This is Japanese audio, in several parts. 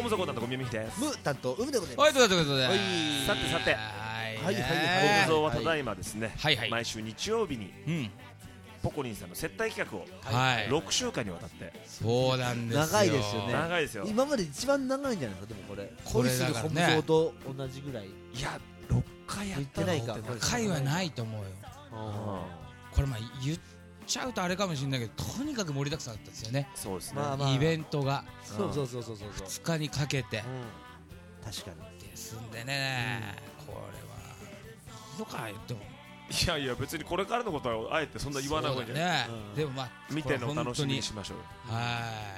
ムゾコ担当ゴミミヒです。 ム担当海でございます。 はい、ということで、 さてさて、 はいゴムゾーはただいまですね、 はいはい、 毎週日曜日にポコリンさんの接待企画を6週間にわたって。 そうなんですよ。 長いですよね。 長いですよ。 今まで一番長いんじゃないですか。でもこれこれだからね、 ゴムゾーと同じぐらい。 いや6回やったのないか。 回はないと思うよ。これまあ言っちゃうとあれかもしれないけど、とにかく盛りだくさんだったんですよね。 そうですね。 イベントがそう 2日にかけて、 確かにですんでね、これはいいのか言っても、 いやいや別にこれからのことはあえてそんな言わない方がいいんじゃない。 でもまあ見ての楽しみにしましょうよ。 はい、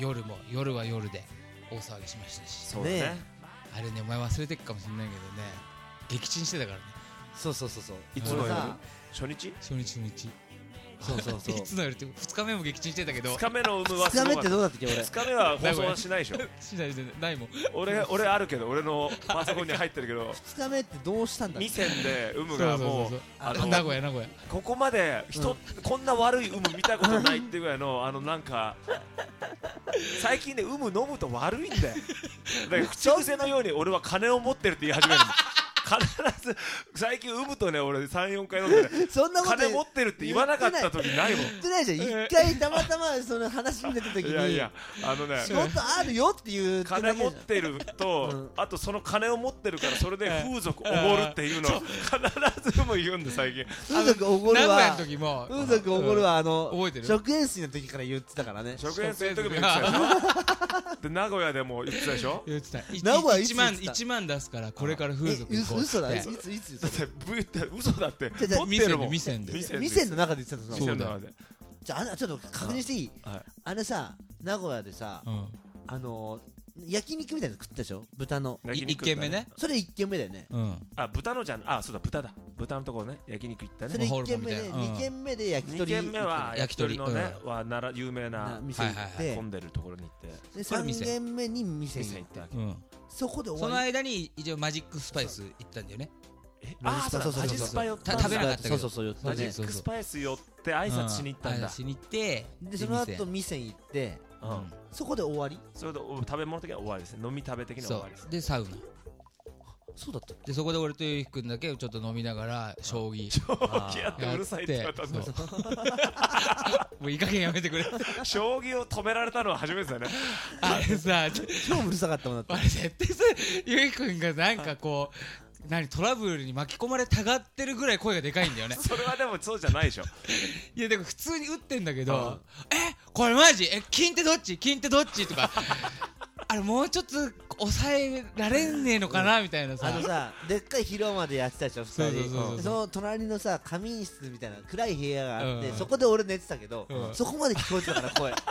もう夜は夜で大騒ぎしましたし。 そうだね。 あれね、お前忘れてっかもしれないけどね、撃沈してたからね。 そういつの夜？初日そういつの夜って2日目も撃沈してたけど、 2日目の有無は 2日目ってどうだったっけ。俺 2日目は放送はしないでしょ。 しないもん。 俺あるけど、俺のパソコンに入ってるけど 2日目ってどうしたんだっけ。 2戦で有無がもう名古屋ここまでこんな悪い有無見たことないっていうぐらいのなんか最近ね、有無飲むと悪いんだよ。だから口癖のように俺は金を持ってるって言い始めるの。必ず最近有無とね、俺 3,4 回飲んでね、 そんなこと金持ってるって言わなかった時ないもん。 言ってないじゃん。1回たまたまその話に出た時に、 いや仕事あるよっていう金持ってると、あとその金を持ってるからそれで風俗おごるっていうのを必ずも言うんで最近。 風俗おごるは、 名古屋の時も風俗おごるは覚えてる？ 食塩水の時から言ってたからね。 食塩水の時も言ってたでしょ。で名古屋でも言ってたでしょ。 言ってた。 名古屋いつ 1万出すからこれから風俗行こうって。 嘘だ。いつだって嘘だって。 店の中で言ってたの。 そうだ。 じゃあちょっと確認していい？あれさ、名古屋でさ、焼肉みたいなの食ったでしょ。豚の 1軒目ね。 それ1軒目だよね。 あ、豚のじゃん。あ、そうだ、豚のところね、焼肉行ったね。 それ1軒目で、2軒目で焼き鳥。 2軒目は焼き鳥のね、有名な店行って混んでるところに行って、 で3軒目に店に行ったわけ。そこで終わり。 その間に一応マジックスパイス行ったんだよね。 あ、そうだ、マジスパ寄ったんだ。 食べなかったけど、 マジックスパイス寄って挨拶しに行ったんだ。 しに行って、 でその後店行って、そこで終わり。 それで食べ物的には終わりですね。飲み食べ的には終わりです。 でサウナ。 そうだった。 でそこで俺とゆうきくんだけちょっと飲みながら将棋やってうるさいって言われたんだ。 もういい加減やめてくれ。 将棋を止められたのは初めてだね。 あれさ、 超うるさかったもんだって。 あれ絶対さ、ゆうきくんがなんかこうトラブルに巻き込まれたがってるぐらい声がでかいんだよね。 それはでもそうじゃないでしょ。 いやでも普通に打ってんだけど、これマジ金ってどっちとかあれもうちょっと抑えられんねえのかなみたいなさ。 さ、でっかい広間でやってたでしょ2人。その隣のさ、仮眠室みたいな暗い部屋があって、そこで俺寝てたけど、そこまで聞こえてたから声。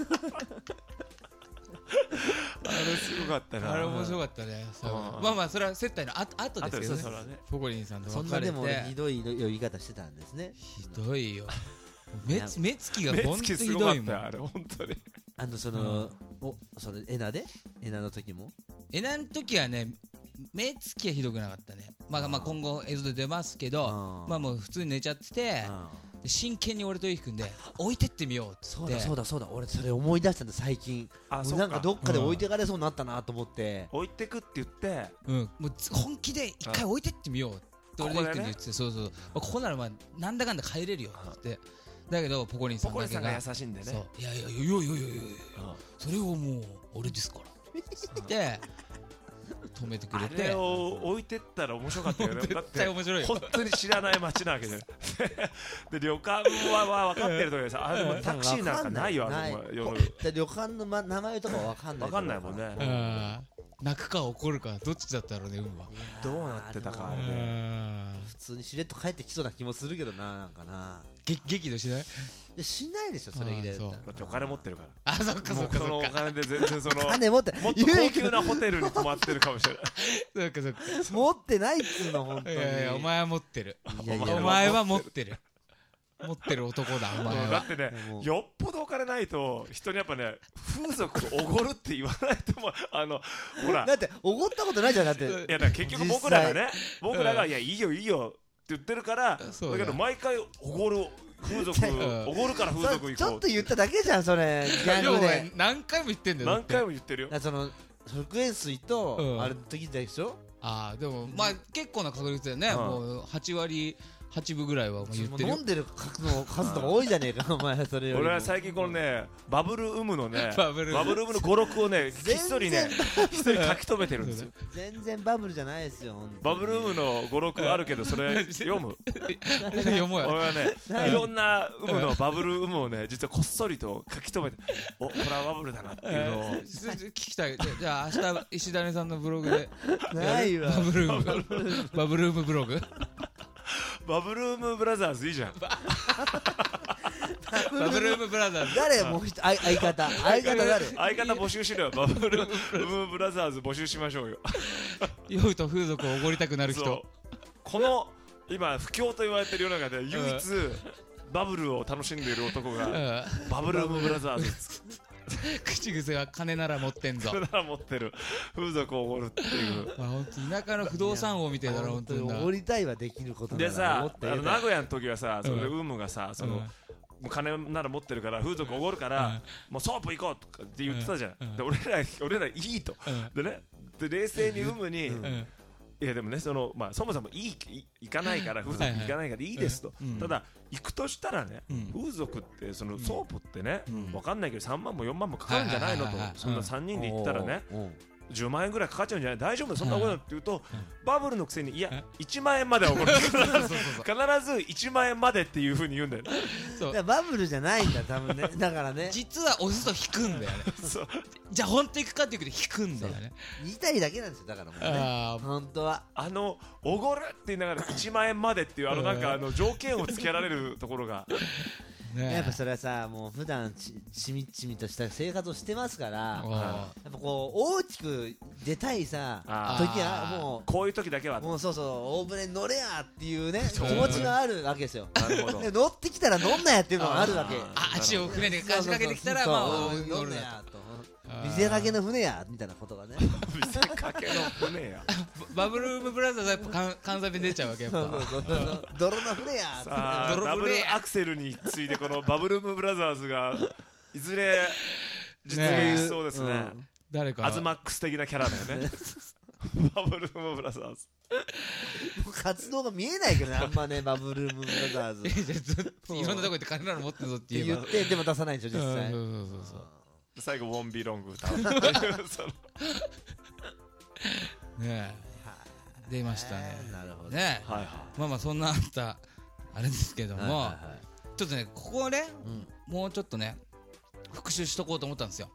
あれすごかったな。 あれ面白かったね。まあそれは接待の後ですけどね。ポコリンさんと別れて。 そんなでもひどい呼び方してたんですね。 ひどいよ。目つきが本当にひどいもん。 あれ本当に。 そのエナの時も。 エナの時はね、目つきはひどくなかったね。まあ今後映像で出ますけど、まあもう普通に寝ちゃってて。真剣に俺とゆきくんで置いてってみようって。 そうだ俺それ思い出したんだ最近。なんかどっかで置いてかれそうになったなと思って、 置いてくって言って、 もう本気で一回置いてってみようって俺とゆきくんに言って、そうここならまあなんだかんだ帰れるよってだけどポコリンさんだけが優しいんでね。 いやそれをもう俺ですからって止めてくれて、 あれを置いてったら面白かったよね。 絶対面白いよ。 本当に知らない街なわけでで旅館は分かってるときでさ、でもタクシーなんかないよ。 旅館の名前とか分かんないもんね。 泣くか怒るかどっちだったろうね。 どうなってたかあれね。 普通にしれっと帰ってきそうな気もするけどな。なんかな激怒しない？ しないでしょそれ入れたら。だってお金持ってるから。 あ、そっか。 そのお金で全然金持ってもっと高級なホテルに泊まってるかもしれない。 そっか持ってないっつうの本当に。 いやお前は持ってる。お前は持ってる。持ってる男だお前は。 だってね、よっぽどお金ないと人にやっぱね、風俗おごるって言わないと思う。ほらだっておごったことないじゃん。だっていやだから結局僕らがいやいいよって言ってるから、だけど毎回おごる風俗おごるから風俗行こう。 ちょっと言っただけじゃんそれ。ギャングで何回も言ってんだよ。 何回も言ってるよ。 食塩水とあれの時だでしょ。 ああでもまあ結構な確率だよね、もう8割8分ぐらいはもう言ってるよ。 飲んでる数とか多いじゃねえかお前それよりも。 俺は最近このねバブル有無のねバブル有無の語録をねひっそりねひっそり書き留めてるんですよ。 全然バブルじゃないですよ。 バブル有無の語録あるけどそれ読む読もうよ。 俺はねいろんな有無のバブル有無をね実はこっそりと書き留めておこれはバブルだなっていうのを聞きたい。じゃあ明日石谷さんのブログでないわ。 バブルームブログバブルームブラザーズいいじゃん。 バブルームブラザーズ誰もう一人相方誰？ 相方募集しろよ。バブルームブラザーズ募集しましょうよ。 酔うと風俗をおごりたくなる人。 この今不況と言われてる世の中で唯一バブルを楽しんでいる男がバブルームブラザーズ。 口癖は金なら持ってんぞ。 金なら持ってる風俗をおごるっていう。 まあ本当田舎の不動産王みたいだろ本当に。 おごりたいはできることでさ名古屋の時はさそれでウムがさそのもう金なら持ってるから風俗おごるからもうソープ行こうとかって言ってたじゃん。で俺らいいとでねで冷静にウムにいやでもねそのまあそもそも行かないから風俗行かないからいいですと。ただ行くとしたらね風俗ってそのソープってねわかんないけど3万も4万もかかるんじゃないのと。そんな3人で行ったらね10万円ぐらいかかっちゃうんじゃない大丈夫そんなことって言うとバブルのくせにいや1万円までは怒る必ず1万円までっていう風に言うんだよね。 バブルじゃないんだ多分ね。だからね実は押すと引くんだよね。じゃあ本当に行くかっていうけど引くんだよね。 言いたいだけなんですよだからもうね本当はおごるって言いながら1万円までっていうなんか条件をつけられるところがやっぱそれはさもう普段ちみちみとした生活をしてますからやっぱこう大きく出たいさ時はもうこういう時だけはもうそう大船に乗れやっていうね気持ちがあるわけですよ。 なるほど。 乗ってきたら乗んなやっていうのがあるわけ。 足を船でかしかけてきたらまあ乗んなやと見せかけの船やみたいなことがね見せかけの船やバブルームブラザーズはやっぱ関西弁出ちゃうわけやっぱ泥の船やダブルアクセルに次いでこのバブルームブラザーズがいずれ実現しそうですね。 誰かアズマックス的なキャラだよねバブルームブラザーズ活動が見えないけどねあんまねバブルームブラザーズいろんなとこ行って金なら持ってるぞって言ってでも出さないんでしょ実際。 最後ウォンビーロング歌うね出ましたね。 なるほどねまあまあそんなあれですけどもちょっとねここをねもうちょっとね復習しとこうと思ったんですよ。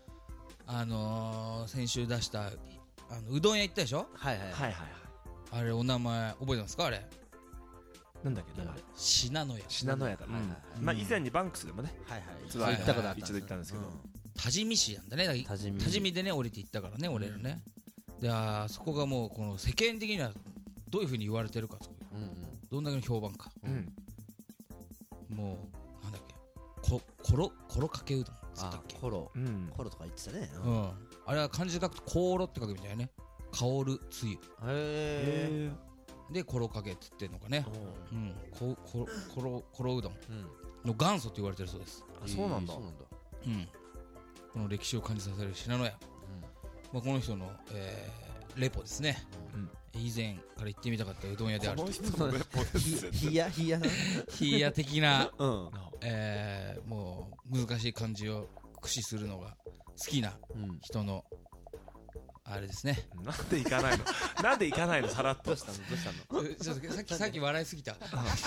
先週出したうどん屋行ったでしょ。あれお名前覚えてますかあれ。 なんだっけ信濃屋。 信濃屋だ。まあ以前にバンクスでもね一度行ったんですけど多治見市なんだね。多治見でね降りて行ったからね俺らね。でそこがもうこの世間的にはどういうふうに言われてるかとどんだけの評判かもうなんだっけコロかけうどんっつったっけ。 コロとか言ってたね。 あれは漢字で書くとコロって書くみたいなね。香るつゆでコロかけっつってんのかね。コロうどんの元祖って言われてるそうです。 そうなんだ。 この歴史を感じさせる信濃屋。この人のレポですね。以前から行ってみたかったうどん屋であると。 冷や的なもう難しい漢字を駆使するのが好きな人のあれですね。 なんで行かないのさらっと。 どうしたのさっき笑いすぎた。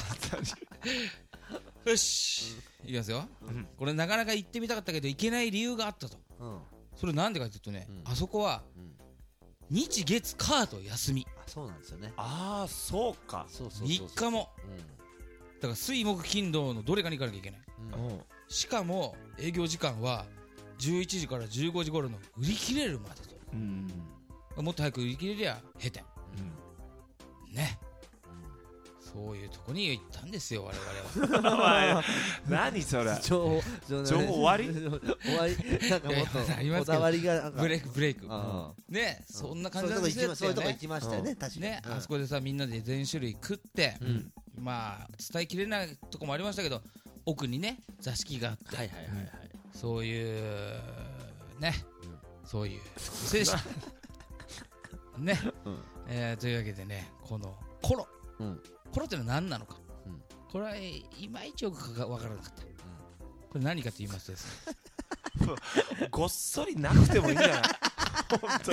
よしいきますよ。これなかなか行ってみたかったけど行けない理由があったと。それなんでかというとねあそこは日月火と休み。 そうなんですよね。 そうか。 3日もだから水木金土のどれかに行かなきゃいけない。しかも営業時間は11時から15時頃の売り切れるまでと。もっと早く売り切れりゃ閉店ね。そういうとこに行ったんですよ我々は。 何それ情報終わりなんかもっとこだわりがブレイクね。そんな感じなんですよ。 そういうとこ行きましたよね確かにね。 あそこでさみんなで全種類食ってまあ伝えきれないとこもありましたけど奥にね座敷があってそういうねそういう店でしたね、というわけでね、このコロってのは何なのか、これはいまいちよく分からなかった。これ何かと言いますとですねごっそりなくてもいいんじゃない本当に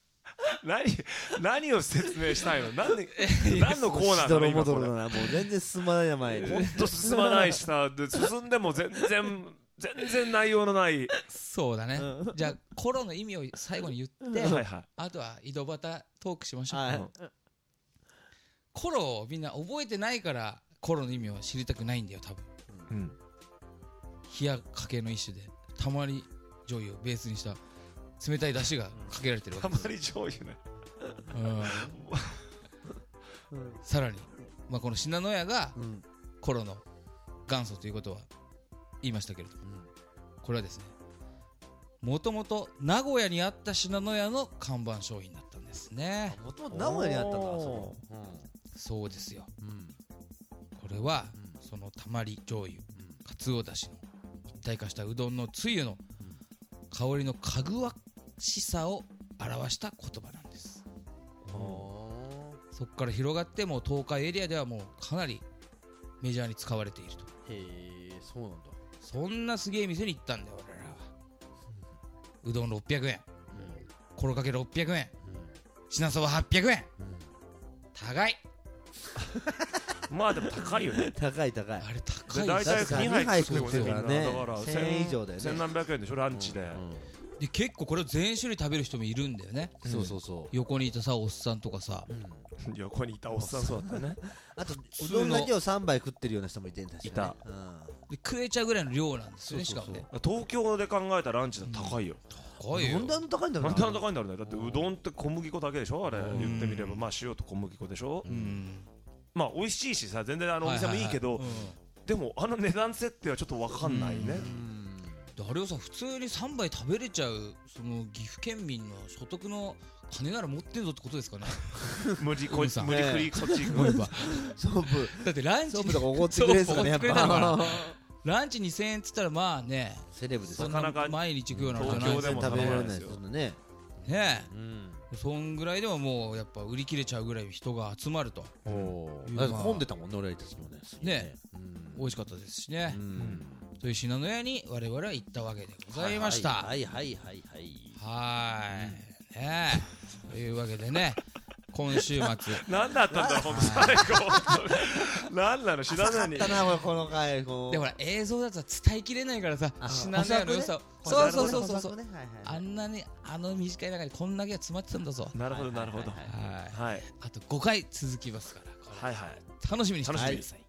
何を説明したいの？何のコーナーなの今これ。 もう全然進まない前ほんと進まないしさ、で進んでも全然内容のない。 そうだね、じゃあコロの意味を最後に言って、 はいはい、 あとは井戸端トークしましょう。コロをみんな覚えてないからコロの意味を知りたくないんだよ多分。冷やかけの一種でたまり醤油をベースにした冷たい出汁がかけられてるわけです。 たまり醤油ね。 さらに、この信濃屋がコロの元祖ということは言いましたけれども、これはですね、もともと名古屋にあった信濃屋の看板商品だったんですね。 もともと名古屋にあったんだ。 そうですよ。これはそのたまり醤油、かつおだしの一体化したうどんのつゆの香りのかぐわしさを表した言葉なんです。そこから広がってもう東海エリアではもうかなりメジャーに使われていると。 へえ、そうなんだ。 そんなすげえ店に行ったんだよ俺らは。うどん600円、コロかけ600円、品そば800円、高いまあでも高いよね。 高い。 あれ高い。 大体2杯食ってからね、だから1000円以上だよね。 千何百円でしょランチで。 で結構これを全種類食べる人もいるんだよね。 そうそうそう。 横にいたさおっさんとかさ、 横にいたおっさんそうだったね。 あとうどんだけを3杯食ってるような人もいてんだしね。いた。 で食えちゃうぐらいの量なんですよね。しかもね東京で考えたランチだと高いよ。 高いよ。 なんであんな高いんだろう。 なんであんな高いんだろうね。だってうどんって小麦粉だけでしょあれ。言ってみればまあ塩と小麦粉でしょ。まあ美味しいしさ、全然お店もいいけど、でも値段設定はちょっと分かんないね。 あれをさ普通に3杯食べれちゃうその岐阜県民の所得の金なら持ってんぞってことですかね。 無理くりそっち行く。 だってランチとかおごってくれるんすかねやっぱ。 ランチ2000円っつったらまあね、 セレブです。 なかなか毎日行くような東京でも食べられないですね。そんぐらいでももうやっぱ売り切れちゃうぐらい人が集まると。 混んでたもんね俺たちもね。 ね、美味しかったですしね。という信濃屋に我々は行ったわけでございました。 はい。 ね、というわけでね、今週末何だったんだろう本当最後。何なの知らないに。 だなこの回。でほら映像だと伝えきれないからさ、信濃屋の良さを。そう。あんなに短い中にこんだけ詰まってたんだぞ。 なるほど。 はい。あと5回続きますから。 はい。 楽しみにしてください。